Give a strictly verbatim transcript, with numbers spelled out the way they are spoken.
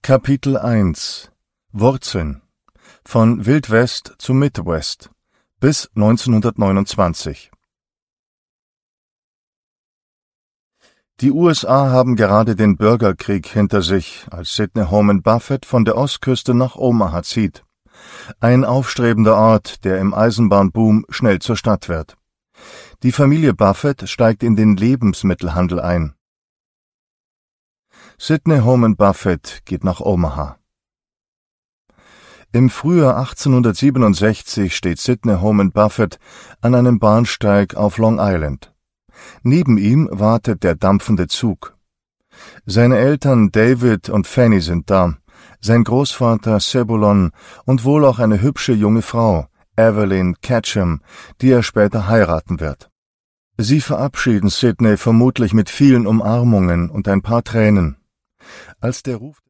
Kapitel eins Wurzeln von Wildwest zu Midwest bis neunzehnhundertneunundzwanzig. Die U S A haben gerade den Bürgerkrieg hinter sich, als Sidney Horman Buffett von der Ostküste nach Omaha zieht. Ein aufstrebender Ort, der im Eisenbahnboom schnell zur Stadt wird. Die Familie Buffett steigt in den Lebensmittelhandel ein. Sidney Horman Buffett geht nach Omaha. Im Frühjahr achtzehnhundertsiebenundsechzig steht Sidney Horman Buffett an einem Bahnsteig auf Long Island. Neben ihm wartet der dampfende Zug. Seine Eltern David und Fanny sind da, sein Großvater Zebulon und wohl auch eine hübsche junge Frau, Evelyn Ketchum, die er später heiraten wird. Sie verabschieden Sidney vermutlich mit vielen Umarmungen und ein paar Tränen. Als der Ruf